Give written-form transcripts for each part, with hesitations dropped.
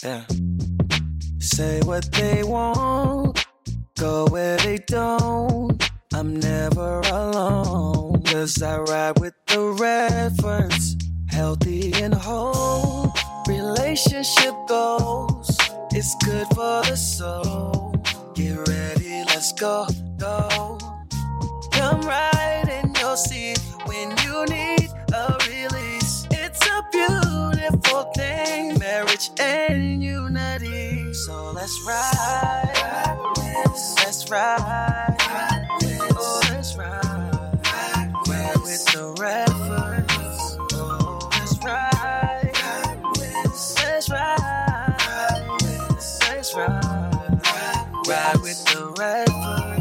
Yeah. Say what they want, go where they don't. I'm never alone, 'cause I ride with the Redfords. Healthy and whole, relationship goals. It's good for the soul. Get ready, let's go, go. Come right in your seat when you need a release. It's a beautiful thing, marriage and unity. So let's ride, let's ride, oh let's ride with the Redfords. Oh let's ride, let's ride, let's ride with the Redfords.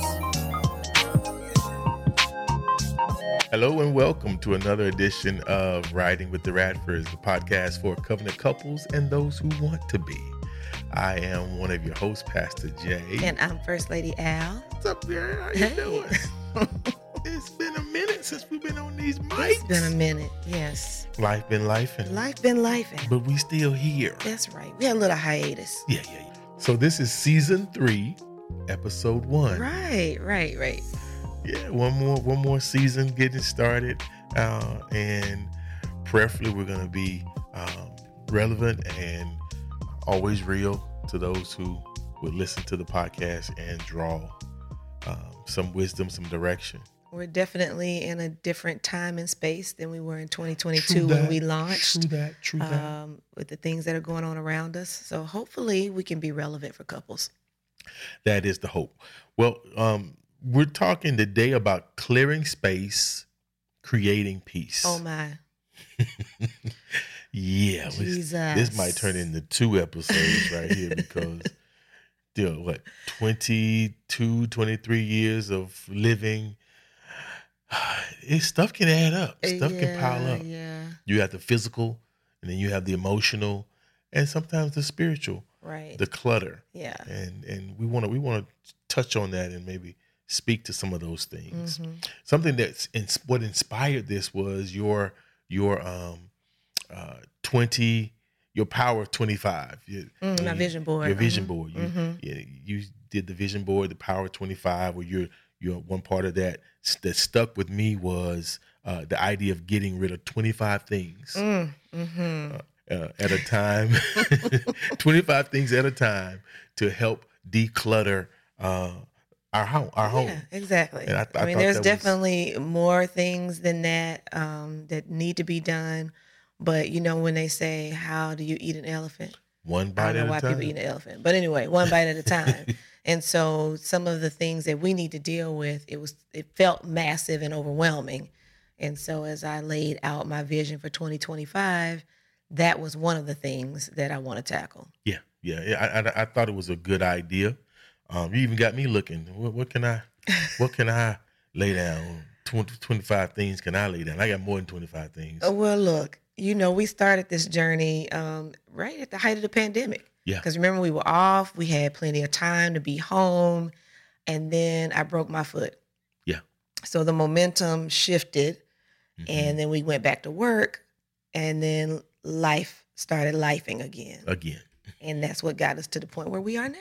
Hello and welcome to another edition of Riding with the Radfords, the podcast for covenant couples and those who want to be. I am one of your hosts, Pastor Jay. And I'm First Lady Al. What's up, girl? How you doing? It's been a minute since we've been on these mics. It's been a minute, yes. Life been lifing. Life been lifing. But we still here. That's right. We had a little hiatus. Yeah. So this is season 3, episode 1. Right. Yeah, one more season getting started, and preferably we're going to be relevant and always real to those who would listen to the podcast and draw some wisdom, some direction. We're definitely in a different time and space than we were in 2022 when we launched. True that. With the things that are going on around us. So hopefully we can be relevant for couples. That is the hope. Well, we're talking today about clearing space, creating peace. Oh my. Yeah. Jesus. This might turn into 2 episodes right here because 22, 23 years of living, stuff can add up. Stuff can pile up. Yeah. You have the physical, and then you have the emotional, and sometimes the spiritual. Right. The clutter. Yeah. And we want to touch on that and maybe speak to some of those things. Mm-hmm. Something that's what inspired this was your power of 25. My vision board. Your vision board. Mm-hmm. You did the vision board, the power of 25. Where you're one part of that stuck with me was the idea of getting rid of 25 things at a time. 25 things at a time to help declutter our home. Yeah, exactly. And I mean, there's definitely more things than that that need to be done. But you know, when they say, "How do you eat an elephant?" One bite at a time. I don't know why people eat an elephant, but anyway, one bite at a time. And so, some of the things that we need to deal with, it felt massive and overwhelming. And so, as I laid out my vision for 2025, that was one of the things that I want to tackle. Yeah. I thought it was a good idea. You even got me looking. What can I lay down? 25 things can I lay down? I got more than 25 things. Well, look, we started this journey right at the height of the pandemic. Yeah. Because remember, we were off. We had plenty of time to be home. And then I broke my foot. Yeah. So the momentum shifted. Mm-hmm. And then we went back to work. And then life started lifing again. And that's what got us to the point where we are now.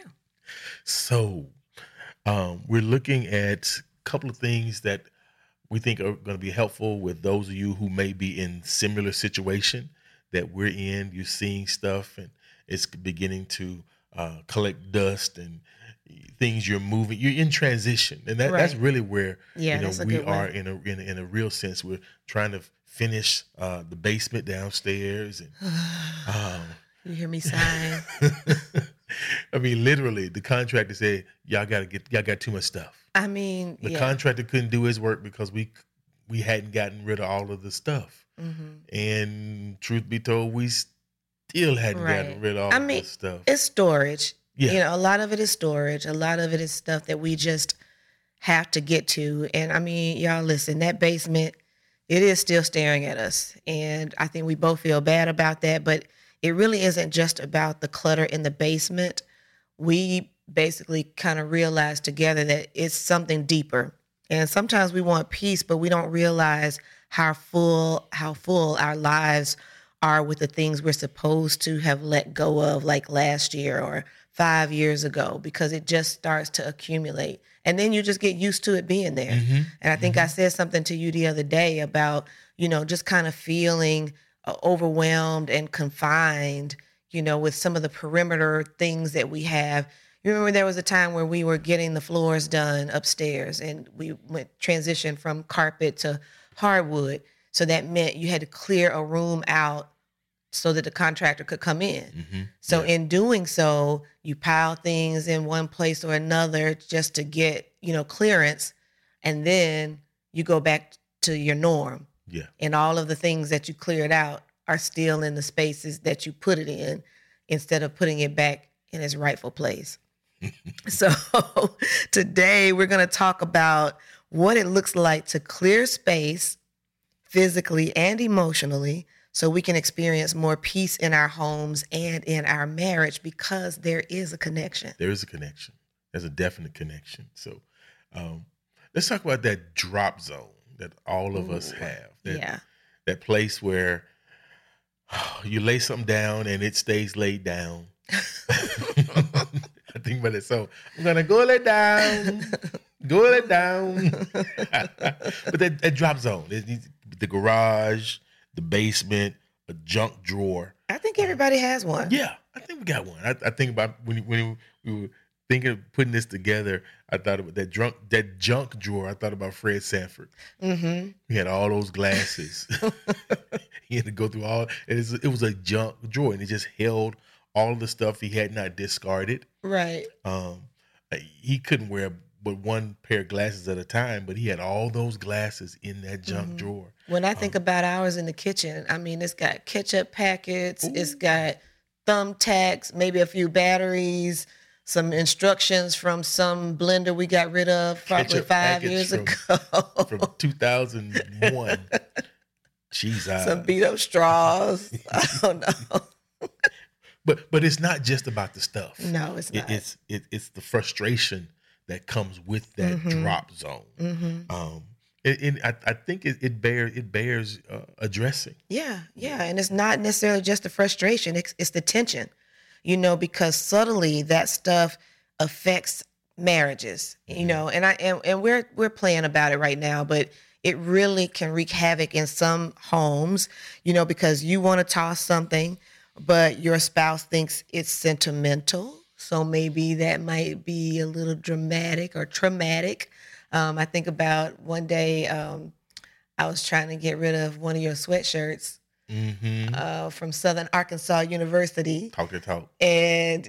So we're looking at a couple of things that we think are going to be helpful with those of you who may be in similar situation that we're in. You're seeing stuff and it's beginning to collect dust and things you're moving. You're in transition. And that's really where we are in a real sense. We're trying to finish the basement downstairs. And you hear me sighing? I mean, literally, the contractor said, y'all got too much stuff. I mean, the contractor couldn't do his work because we hadn't gotten rid of all of the stuff. Mm-hmm. And truth be told, we still hadn't gotten rid of all of this stuff. It's storage. Yeah. A lot of it is storage. A lot of it is stuff that we just have to get to. And I mean, y'all listen, that basement, it is still staring at us. And I think we both feel bad about that, but it really isn't just about the clutter in the basement. We basically kind of realized together that it's something deeper. And sometimes we want peace, but we don't realize how full our lives are with the things we're supposed to have let go of, like last year or 5 years ago, because it just starts to accumulate. And then you just get used to it being there. And I think I said something to you the other day about, just kind of feeling overwhelmed and confined, with some of the perimeter things that we have. You remember there was a time where we were getting the floors done upstairs and we transitioned from carpet to hardwood. So that meant you had to clear a room out so that the contractor could come in. So in doing so, you pile things in one place or another just to get, clearance. And then you go back to your norm. Yeah. And all of the things that you cleared out are still in the spaces that you put it in instead of putting it back in its rightful place. So today we're going to talk about what it looks like to clear space physically and emotionally so we can experience more peace in our homes and in our marriage, because there is a connection. There is a connection. There's a definite connection. So let's talk about that drop zone that all of us have. That place where you lay something down and it stays laid down. I think about it. So I'm going to go lay down. But that drop zone, the garage, the basement, a junk drawer. I think everybody has one. Yeah, I think we got one. I think about when we were thinking of putting this together, I thought about that junk drawer. I thought about Fred Sanford. He had all those glasses. He had to go through all. It was a junk drawer, and it just held all the stuff he had not discarded. Right. He couldn't wear but one pair of glasses at a time, but he had all those glasses in that junk drawer. When I think about ours in the kitchen, I mean, it's got ketchup packets, it's got thumbtacks, maybe a few batteries, some instructions from some blender we got rid of probably 5 years ago. From 2001. Jeez, some beat up straws. I don't know. But it's not just about the stuff. No, it's not. It's the frustration that comes with that drop zone. I think it bears addressing. Yeah, and it's not necessarily just the frustration; it's the tension, because subtly that stuff affects marriages. And we're playing about it right now, but it really can wreak havoc in some homes. Because you want to toss something, but your spouse thinks it's sentimental. So maybe that might be a little dramatic or traumatic. I think about one day I was trying to get rid of one of your sweatshirts from Southern Arkansas University. Talk that talk. And,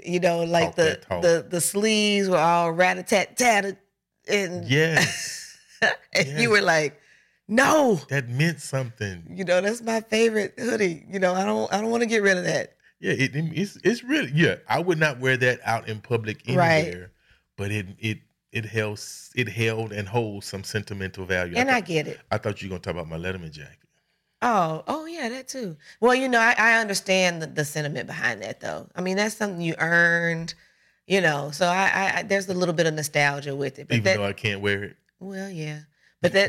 the sleeves were all rat-a-tat-tatted. And, yes. And yes. You were like, no. That meant something. That's my favorite hoodie. I don't want to get rid of that. Yeah, it's really, yeah. I would not wear that out in public anywhere, but it held and holds some sentimental value. And I get it. I thought you were gonna talk about my Letterman jacket. Oh yeah, that too. Well, I understand the sentiment behind that though. I mean, that's something you earned, So I there's a little bit of nostalgia with it. But even though I can't wear it. Well, yeah, but that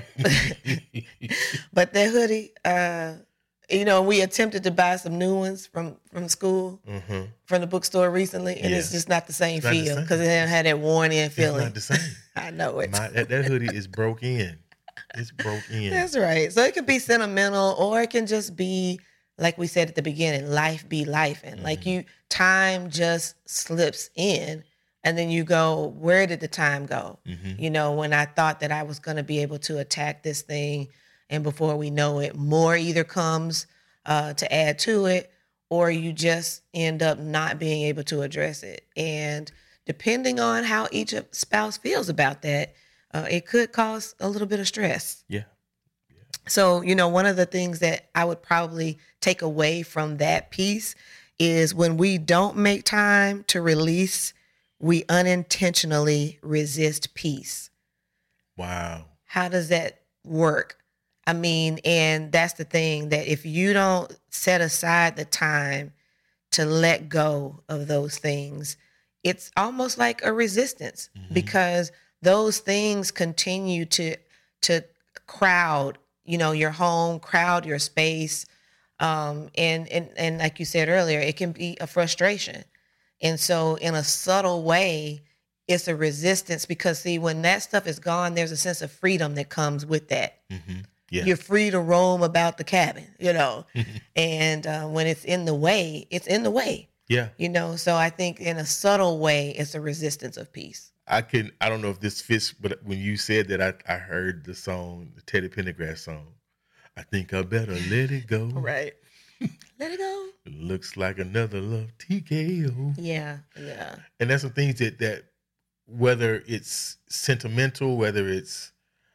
hoodie. We attempted to buy some new ones from school, from the bookstore recently, and it's just not the same feel because it didn't have that worn-in feeling. It's not the same. I know it. That hoodie is broke in. It's broke in. That's right. So it could be sentimental, or it can just be, like we said at the beginning, life be life, and time just slips in, and then you go, where did the time go? When I thought that I was going to be able to attack this thing. And before we know it, more either comes to add to it, or you just end up not being able to address it. And depending on how each spouse feels about that, it could cause a little bit of stress. Yeah. So, one of the things that I would probably take away from that piece is when we don't make time to release, we unintentionally resist peace. Wow. How does that work? I mean, and that's the thing, that if you don't set aside the time to let go of those things, it's almost like a resistance because those things continue to crowd, your home, crowd your space, And like you said earlier, it can be a frustration. And so in a subtle way, it's a resistance because see, when that stuff is gone, there's a sense of freedom that comes with that. Mm-hmm. Yeah. You're free to roam about the cabin, and when it's in the way, it's in the way. Yeah. So I think in a subtle way, it's a resistance of peace. I don't know if this fits, but when you said that, I heard the song, the Teddy Pendergrass song. I think I better let it go. Right. Let it go. It looks like another love TKO. Yeah. And that's some things that whether it's sentimental, whether it's,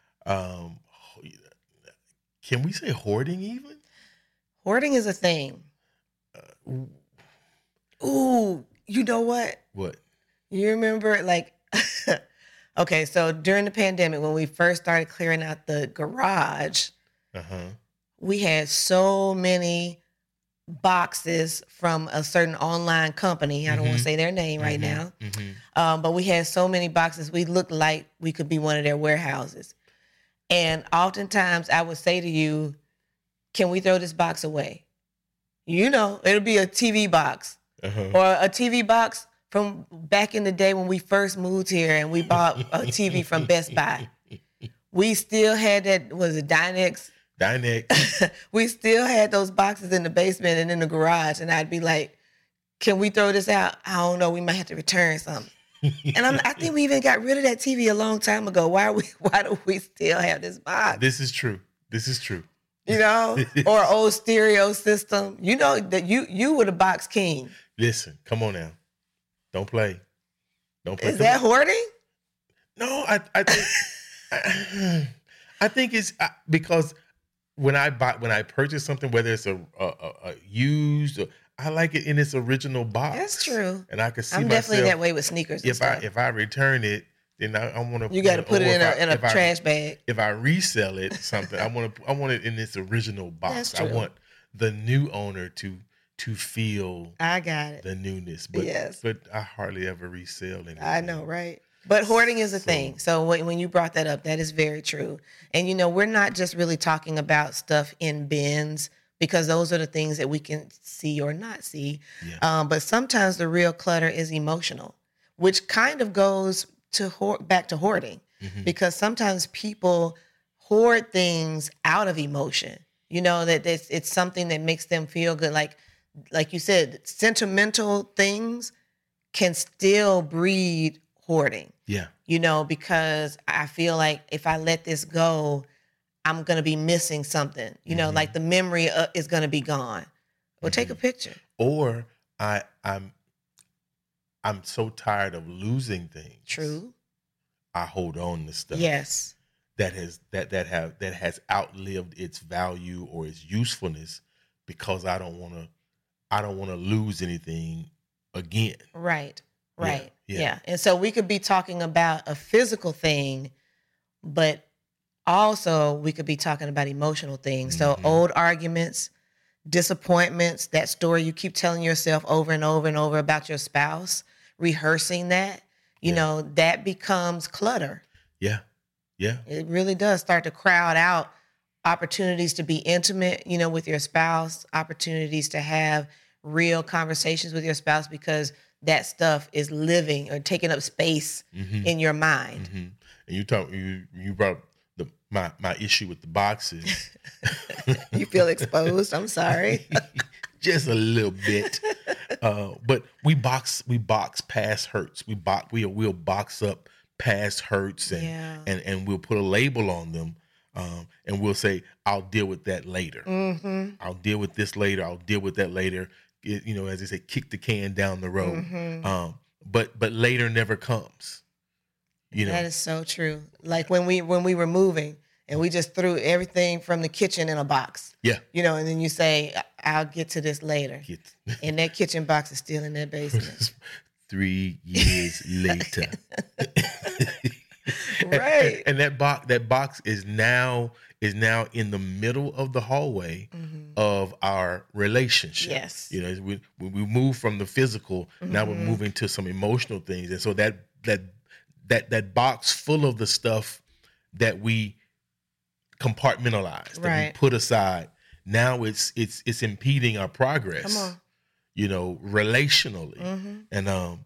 can we say hoarding even? Hoarding is a thing. Ooh, you know what? What? You remember okay, so during the pandemic, when we first started clearing out the garage, we had so many boxes from a certain online company. I don't want to say their name right now. But we had so many boxes. We looked like we could be one of their warehouses. And oftentimes I would say to you, can we throw this box away? It'll be a TV box or a TV box from back in the day when we first moved here and we bought a TV from Best Buy. We still had that, was it Dynex? Dynex. We still had those boxes in the basement and in the garage. And I'd be like, can we throw this out? I don't know. We might have to return something. And I think we even got rid of that TV a long time ago. Why do we still have this box? This is true. Or old stereo system. That you were the box king. Listen, come on now. Don't play. Is that hoarding? No, I think I think it's because when I purchase something, whether it's a used, I like it in its original box. That's true. And I can see I'm definitely that way with sneakers. If I return it, then I want to. You got to put it in a trash bag. If I resell it, something I want it in its original box. That's true. I want the new owner to feel. I got it. The newness, but yes. But I hardly ever resell anything. I know, right? But hoarding is a thing. So when you brought that up, that is very true. And we're not just really talking about stuff in bins because those are the things that we can see or not see. Yeah. But sometimes the real clutter is emotional, which kind of goes to back to hoarding, because sometimes people hoard things out of emotion. That it's something that makes them feel good. Like you said, sentimental things can still breed hoarding. Yeah. Because I feel like if I let this go, I'm going to be missing something. Like the memory is going to be gone. Well, take a picture. Or I'm so tired of losing things. True. I hold on to stuff. Yes. That has outlived its value or its usefulness because I don't want to lose anything again. Right. Yeah. And so we could be talking about a physical thing, but also we could be talking about emotional things. So old arguments, disappointments, that story you keep telling yourself over and over and over about your spouse, rehearsing that, that becomes clutter. Yeah. Yeah. It really does start to crowd out opportunities to be intimate, with your spouse, opportunities to have real conversations with your spouse because that stuff is living or taking up space in your mind. And you brought up my issue with the boxes. You feel exposed. I'm sorry. Just a little bit. But we box past hurts. We'll box up past hurts and we'll put a label on them. And we'll say, I'll deal with that later. I'll deal with this later. I'll deal with that later. As they say, kick the can down the road. But later never comes. That is so true. Like when we were moving and we just threw everything from the kitchen in a box. Yeah. And then you say, I'll get to this later. And that kitchen box is still in that basement. 3 years later. Right. And that box is now in the middle of the hallway of our relationship. Yes. We move from the physical, now we're moving to some emotional things. And so that box full of the stuff that we compartmentalize, that we put aside, now it's impeding our progress. Come on. You know, relationally. And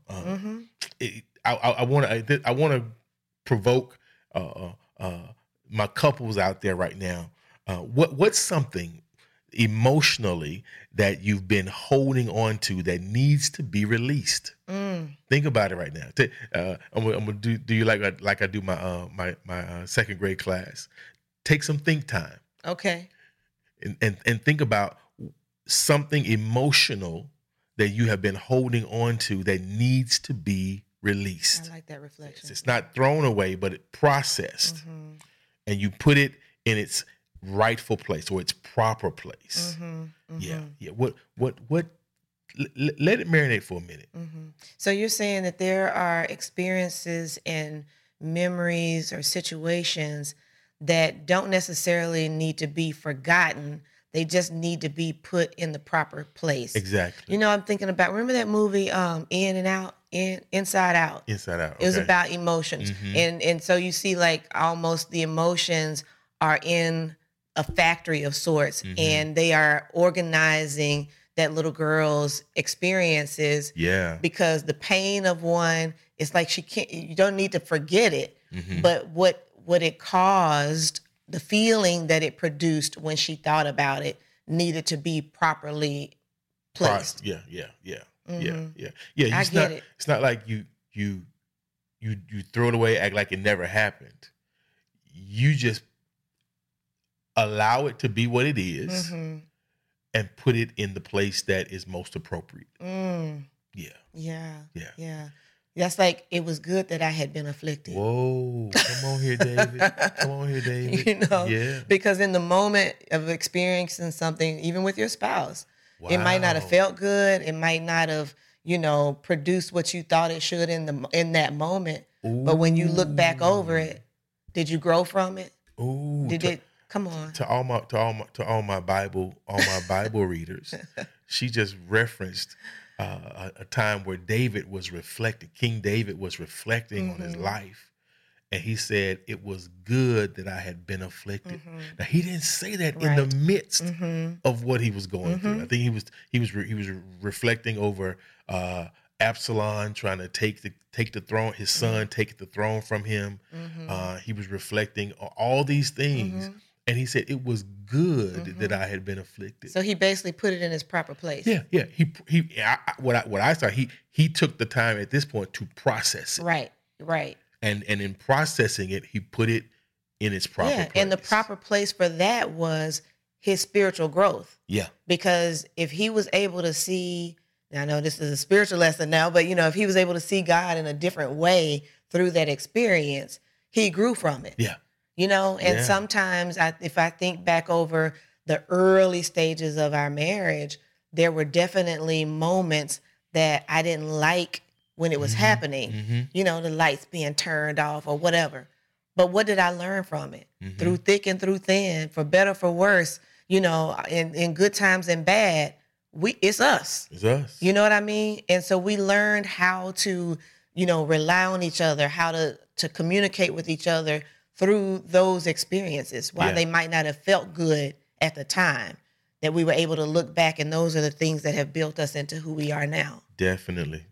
I want to provoke my couples out there right now. What's something emotionally that you've been holding on to that needs to be released? Think about it right now. I'm gonna do you like I do my second grade class. Take some think time. Okay. And think about something emotional that you have been holding on to that needs to be released. I like that reflection. It's not thrown away, but it processed, and you put it in its rightful place or its proper place. Yeah. What? Let it marinate for a minute. So you're saying that there are experiences and memories or situations that don't necessarily need to be forgotten. They just need to be put in the proper place. Exactly. You know, I'm thinking about, remember that movie Inside Out? Inside Out. It was about emotions. And so you see like almost the emotions are in a factory of sorts, and they are organizing that little girl's experiences. Yeah. Because the pain of one, it's like you don't need to forget it, but what it caused, the feeling that it produced when she thought about it needed to be properly placed. Yeah. I get it. It's not like you throw it away, act like it never happened. You just allow it to be what it is, and put it in the place that is most appropriate. Yeah. That's like, it was good that I had been afflicted. Whoa, come on here, David. You know, Yeah. Because in the moment of experiencing something, even with your spouse, it might not have felt good. It might not have, produced what you thought it should in that moment. Ooh. But when you look back over it, did you grow from it? Ooh, Come on. To all my Bible readers, she just referenced a time where David was reflecting. King David was reflecting on his life, and he said, "It was good that I had been afflicted." Now he didn't say that in the midst of what he was going through. I think he was reflecting over Absalom trying to take the throne, his son take the throne from him. He was reflecting on all these things. And he said, it was good that I had been afflicted. So he basically put it in its proper place. Yeah. What I saw, he took the time at this point to process it. Right. And in processing it, he put it in its proper place. And the proper place for that was his spiritual growth. Yeah. Because if he was able to see, I know this is a spiritual lesson now, but if he was able to see God in a different way through that experience, he grew from it. Yeah. And sometimes if I think back over the early stages of our marriage, there were definitely moments that I didn't like when it was happening, the lights being turned off or whatever. But what did I learn from it? Through thick and through thin, for better, for worse, in good times and bad, it's us. It's us. You know what I mean? And so we learned how to, rely on each other, how to communicate with each other through those experiences. While they might not have felt good at the time, that we were able to look back, and those are the things that have built us into who we are now. Definitely.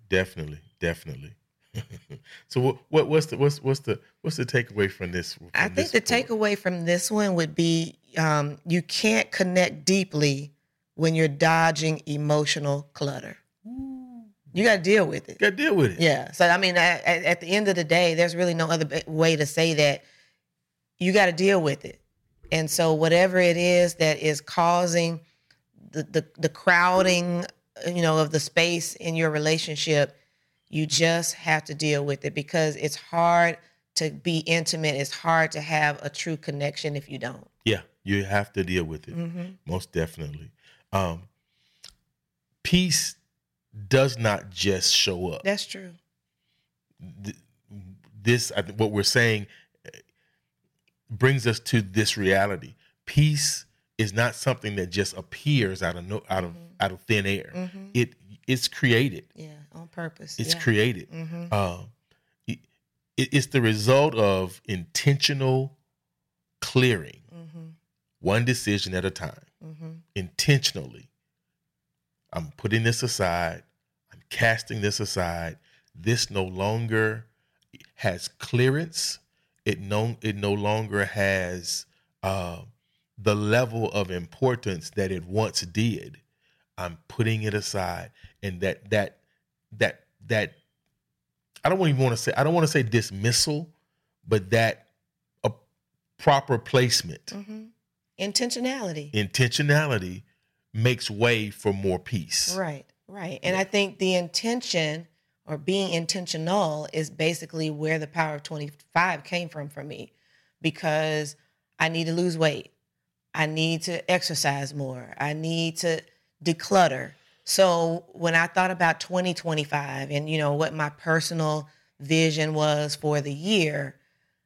So what's the takeaway from this? I think the takeaway from this one would be you can't connect deeply when you're dodging emotional clutter. You got to deal with it. Yeah. So, I mean, at the end of the day, there's really no other way to say that. You got to deal with it. And so whatever it is that is causing the crowding, of the space in your relationship, you just have to deal with it, because it's hard to be intimate. It's hard to have a true connection if you don't. Yeah, you have to deal with it. Most definitely. Peace does not just show up. That's true. This, I think, what we're saying brings us to this reality. Peace is not something that just appears out of thin air. It's created. Yeah, on purpose. It's created. It's the result of intentional clearing, one decision at a time. intentionally, I'm putting this aside. I'm casting this aside. This no longer has clearance. It no longer has the level of importance that it once did. I'm putting it aside, and that I don't even want to say dismissal, but that a proper placement, intentionality makes way for more peace. Right. And I think the intention or being intentional is basically where the power of 25 came from for me, because I need to lose weight. I need to exercise more. I need to declutter. So when I thought about 2025 and, what my personal vision was for the year,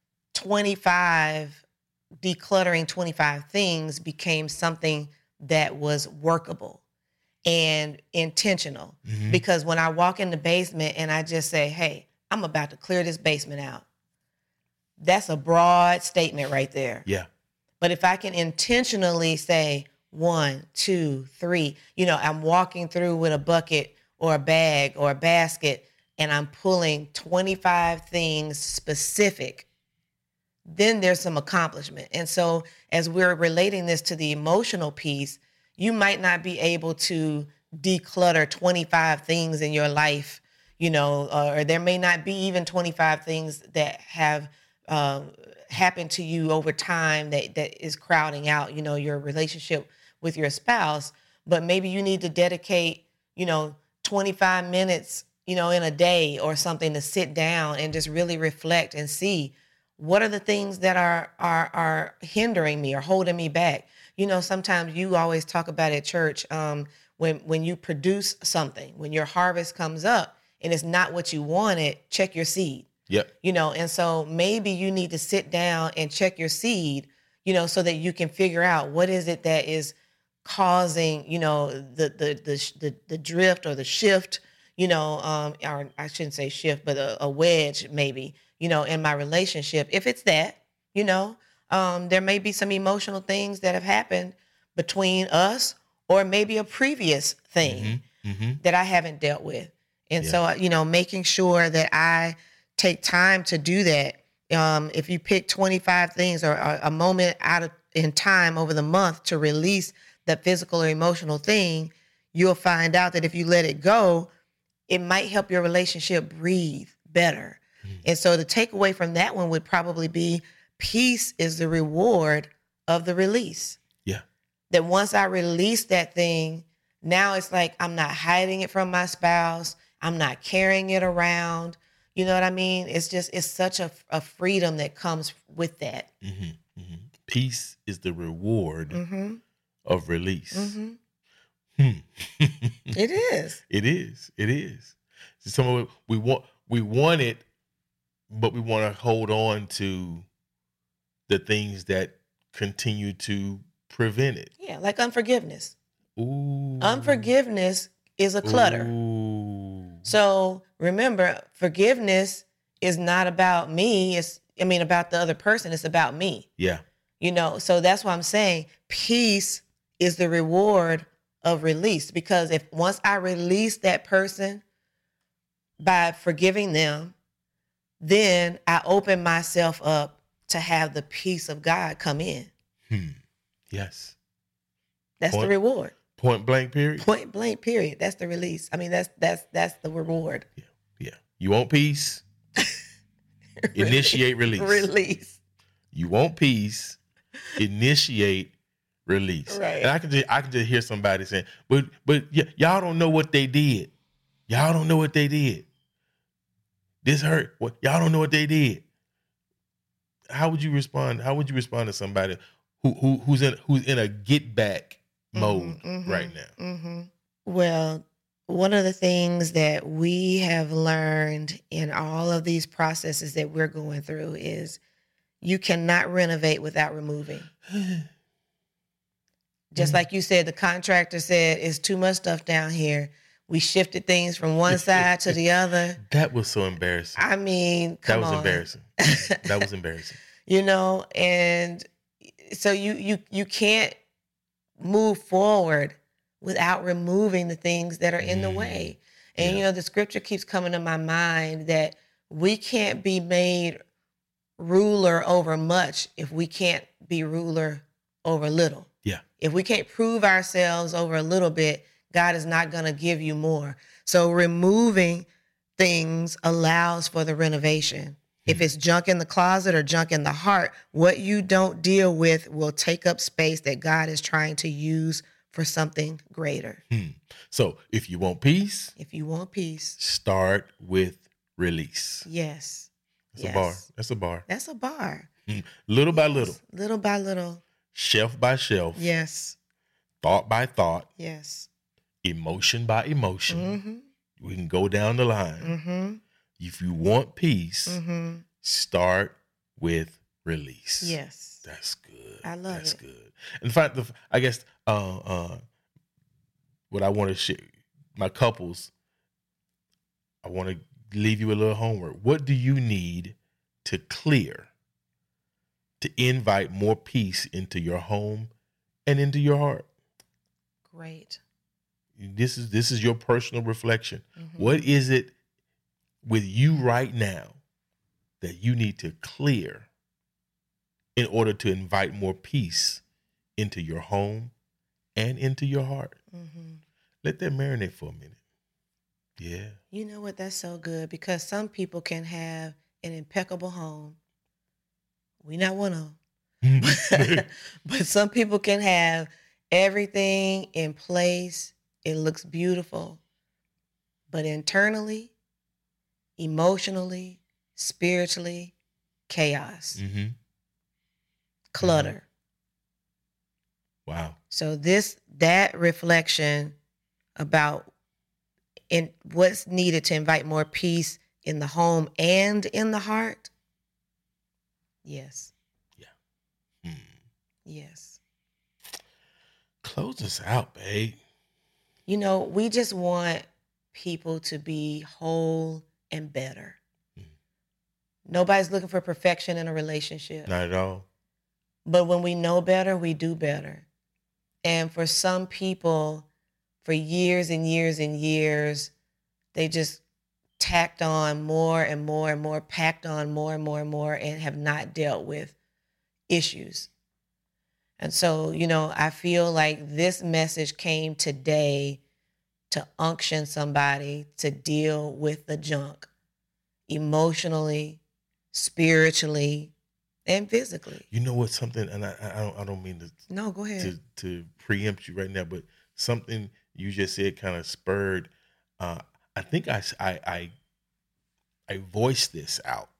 decluttering 25 things became something that was workable and intentional. Mm-hmm. Because when I walk in the basement and I just say, hey, I'm about to clear this basement out, that's a broad statement right there. Yeah. But if I can intentionally say 1, 2, 3, I'm walking through with a bucket or a bag or a basket and I'm pulling 25 things specific, then there's some accomplishment. And so as we're relating this to the emotional piece, you might not be able to declutter 25 things in your life, or there may not be even 25 things that have happened to you over time that is crowding out, your relationship with your spouse. But maybe you need to dedicate, 25 minutes, in a day or something to sit down and just really reflect and see what are the things that are hindering me or holding me back. Sometimes you always talk about at church, when you produce something, when your harvest comes up and it's not what you wanted, check your seed. Yep. And so maybe you need to sit down and check your seed, so that you can figure out what is it that is causing, the drift or the shift, or I shouldn't say shift, but a wedge maybe, in my relationship. If it's that, there may be some emotional things that have happened between us, or maybe a previous thing that I haven't dealt with. And so, making sure that I take time to do that. If you pick 25 things or a moment in time over the month to release that physical or emotional thing, you'll find out that if you let it go, it might help your relationship breathe better. And so the takeaway from that one would probably be peace is the reward of the release. Yeah. That once I release that thing, now it's like I'm not hiding it from my spouse. I'm not carrying it around. You know what I mean? It's such a freedom that comes with that. Mm-hmm. Mm-hmm. Peace is the reward of release. Mm-hmm. It is. It is. So we want it, but we want to hold on to the things that continue to prevent it. Yeah, like unforgiveness. Ooh. Unforgiveness is a clutter. Ooh. So remember, forgiveness is not about me. It's about the other person. It's about me. Yeah. So that's why I'm saying peace is the reward of release. Because if once I release that person by forgiving them, then I open myself up to have the peace of God come in. Yes. That's the reward. Point blank period. Point blank period. That's the release. That's the reward. Yeah. You want peace? Initiate release. Release. You want peace? Initiate release. Right. And I can just hear somebody saying, but y'all don't know what they did. Y'all don't know what they did. This hurt. What y'all don't know what they did. How would you respond? How would you respond to somebody who's in a get back mode right now? Mm-hmm. Well, one of the things that we have learned in all of these processes that we're going through is you cannot renovate without removing. Just like you said, the contractor said, it's too much stuff down here. We shifted things from one side to the other. That was so embarrassing. I mean, come on. That was embarrassing. That was embarrassing. And so you can't move forward without removing the things that are in the way. And, Yeah. the scripture keeps coming to my mind that we can't be made ruler over much if we can't be ruler over little. Yeah. If we can't prove ourselves over a little bit, God is not going to give you more. So removing things allows for the renovation. If it's junk in the closet or junk in the heart, what you don't deal with will take up space that God is trying to use for something greater. So if you want peace, If you want peace, start with release. yes. That's yes. a bar. That's a bar. That's a bar. Little by little, Little by little. shelf by shelf, Yes. thought by thought, Yes. emotion by emotion. Mm-hmm. We can go down the line. Mm-hmm. If you want peace, Mm-hmm. start with release. Yes. That's good. I love That's it. good. In fact, I guess what I want to share, my couples, I want to leave you a little homework. What do you need to clear to invite more peace into your home and into your heart? Great. This is your personal reflection. Mm-hmm. What is it with you right now that you need to clear in order to invite more peace into your home and into your heart? Mm-hmm. Let that marinate for a minute. Yeah. You know what? That's so good because some people can have an impeccable home. We not one of them. But some people can have everything in place. It looks beautiful. But internally, emotionally, spiritually, chaos, Mm-hmm. clutter. Wow. So that reflection about in what's needed to invite more peace in the home and in the heart. Yes. Yeah. Yes. Close us out, babe. We just want people to be whole and better. Nobody's looking for perfection in a relationship. Not at all. But when we know better, we do better. And for some people, for years and years and years, they just tacked on more and more and more, packed on more and more and more, and have not dealt with issues. And so, I feel like this message came today to unction somebody to deal with the junk emotionally, spiritually, and physically. You know what? Something, and I don't mean to. No, go ahead. To preempt you right now, but something you just said kind of spurred. I think I voiced this out.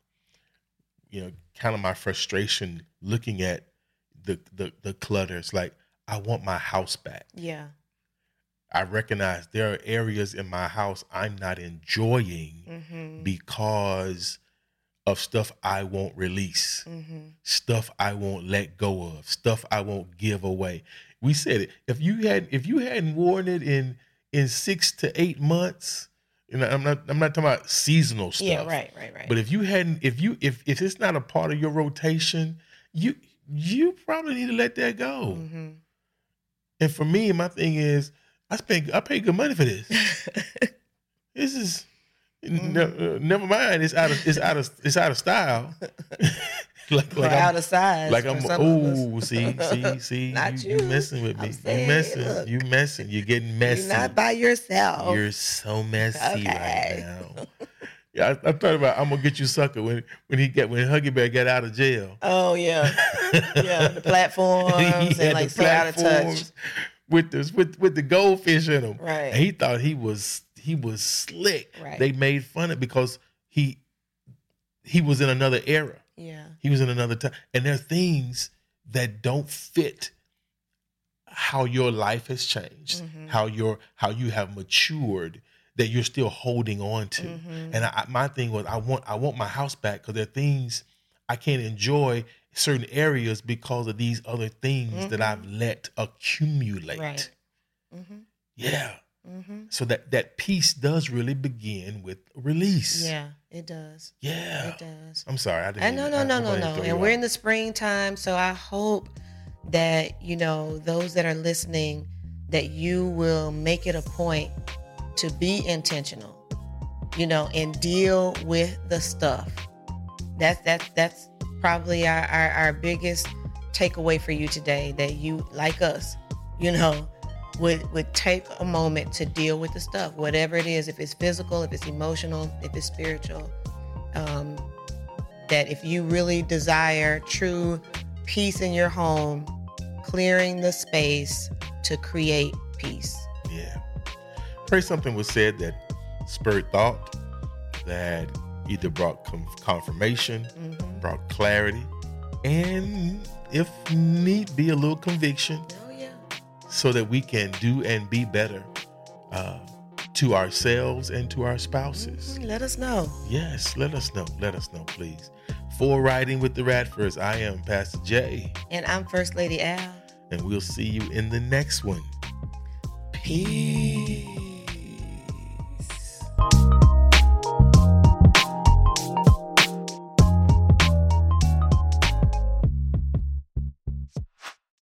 Kind of my frustration looking at the clutter. It's like I want my house back. Yeah. I recognize there are areas in my house I'm not enjoying because of stuff I won't release, stuff I won't let go of, stuff I won't give away. We said it. If you hadn't worn it in 6 to 8 months, I'm not talking about seasonal stuff. Yeah, right. But if it's not a part of your rotation, you probably need to let that go. Mm-hmm. And for me, my thing is, I pay good money for this. This is never mind. It's out of style. like out of size. Like I'm. Oh, see. Not you messing with me. Saying, You messing. You're getting messy. You're not by yourself. You're so messy Okay. right now. Yeah, I thought about I'm gonna get you sucker when Huggy Bear got out of jail. Oh yeah, yeah. The platforms and like so out of touch with the goldfish in them. Right. And he thought he was slick. Right. They made fun of it because he was in another era. Yeah. He was in another time, and there are things that don't fit how your life has changed, how you have matured, that you're still holding on to. And my thing was, I want my house back because there are things I can't enjoy certain areas because of these other things that I've let accumulate. Right. Yeah. So that peace does really begin with release. Yeah, it does. Yeah. It does. I'm sorry. I didn't. No. And we're in the springtime, so I hope that, you know, those that are listening, that you will make it a point to be intentional, you know, and deal with the stuff. That's probably our biggest takeaway for you today, that you, like us, you know, would take a moment to deal with the stuff, whatever it is, if it's physical, if it's emotional, if it's spiritual, that if you really desire true peace in your home, clearing the space to create peace. Yeah. Pray something was said that spurred thought, that either brought confirmation, brought clarity, and if need be, a little conviction. Oh, yeah. So that we can do and be better to ourselves and to our spouses. Let us know. Yes, let us know. Let us know, please. For Riding with the Radfords, I am Pastor Jay. And I'm First Lady Al. And we'll see you in the next one. Peace.